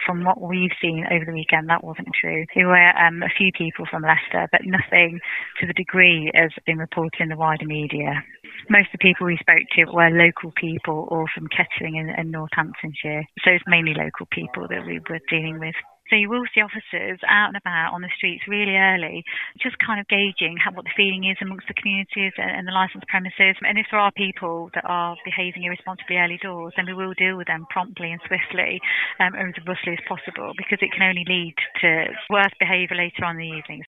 from what we've seen over the weekend, that wasn't true. There were a few people from Leicester, but nothing to the degree as been reported in the wider media. Most of the people we spoke to were local people or from Kettering and Northamptonshire. So it's mainly local people that we were dealing with. So you will see officers out and about on the streets really early, just kind of gauging what the feeling is amongst the communities and the licensed premises. And if there are people that are behaving irresponsibly early doors, then we will deal with them promptly and swiftly, or as robustly as possible, because it can only lead to worse behaviour later on in the evening.